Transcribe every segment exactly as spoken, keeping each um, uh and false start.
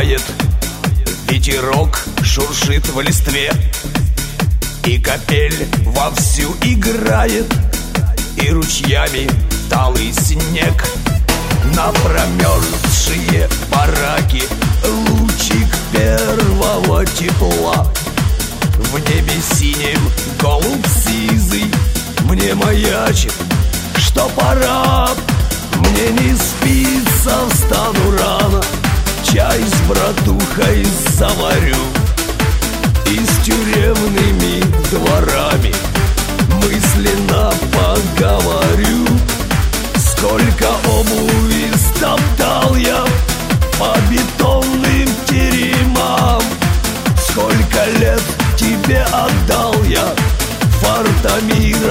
летает, ветерок шуршит в листве, и капель вовсю играет, и ручьями талый снег. На промерзшие бараки лучик первого тепла. В небе синим голубь сизый мне маячит, что пора. Мне не спится, встану рано, чай с братухой заварю, и с тюремными дворами мысленно поговорю. Сколько обуви стоптал я по бетонным теремам, сколько лет тебе отдал я фарта мира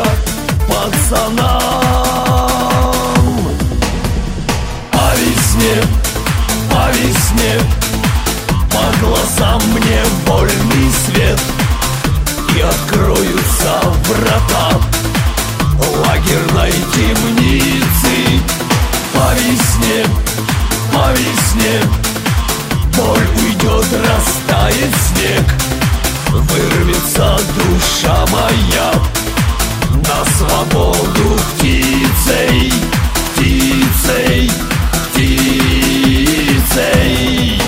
пацанам. По весне, по весне, по глазам мне вольный свет, и откроются врата лагерной темницы. По весне, по весне, боль уйдет, растает снег, вырвется душа моя на свободу птицей, птицей, птицей.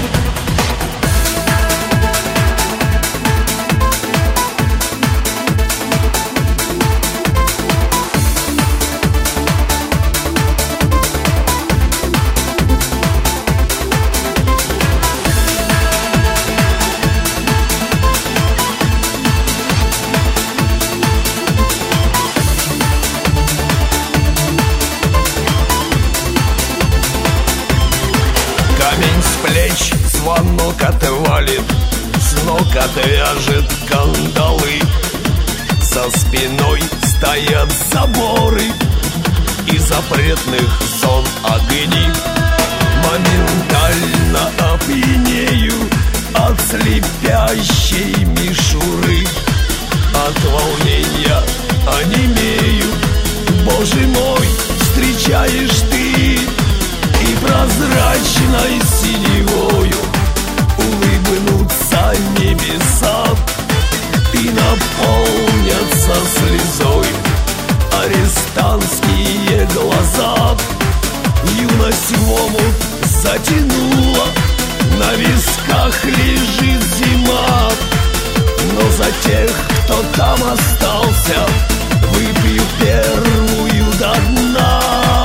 Звонок отвалит, с ног отвяжет кандалы. За спиной стоят заборы и запретных зон огни. Моментально опьянею от слепящей мишуры, от волнения онемею. Боже мой, встречаешь ты, и прозрачной синевою улыбнутся небеса, и наполнятся слезой арестантские глаза. Юность в омут затянула, на висках лежит зима, но за тех, кто там остался, выпью первую до дна.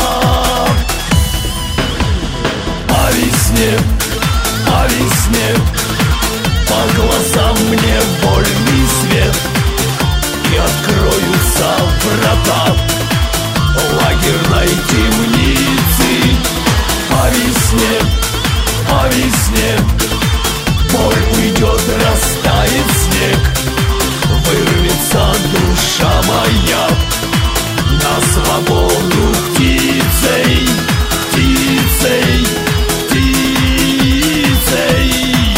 По весне, по весне, по глазам мне вольный свет, и откроются врата лагерной темницы. По весне, по весне, боль уйдет, растает снег, вырвется душа моя на свободу птицей, птицей, птицей.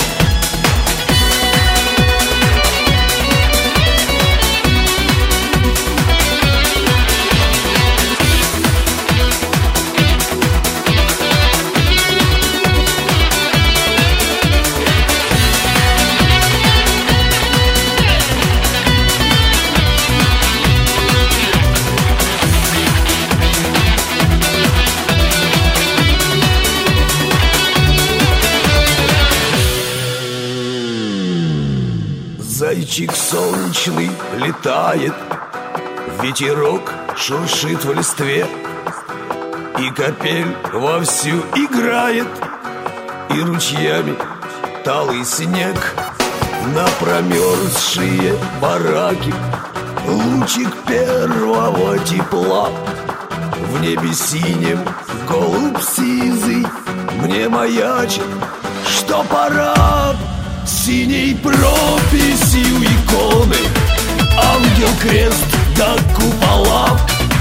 Зайчик солнечный летает, ветерок шуршит в листве, и капель вовсю играет, и ручьями талый снег. На промерзшие бараки лучик первого тепла. В небе синем голубь сизый мне маячит, что пора. Синей прописью иконы ангел, крест да купола,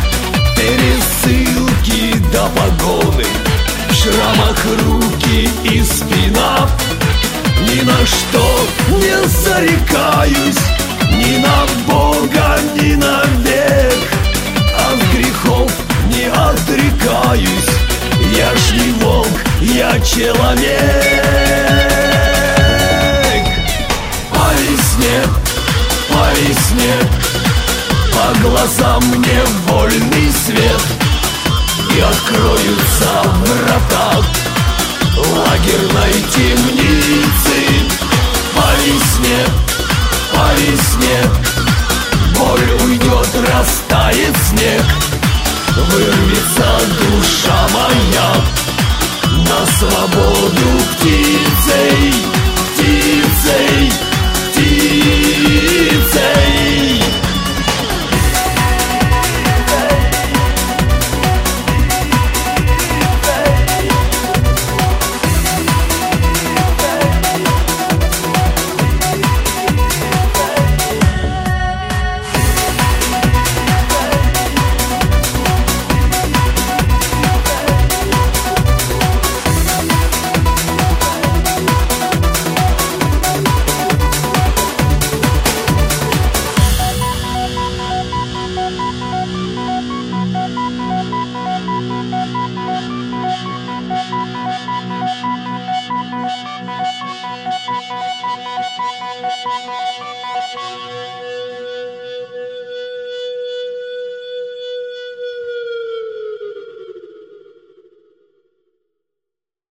пересылки да погоны, в шрамах руки и спина. Ни на что не зарекаюсь, ни на Бога, ни на век, от грехов не отрекаюсь. Я ж не волк, я человек. снег по весне. Боль уйдет, растает снег, вырвется душа моя на свободу птицей, птицей, птицей.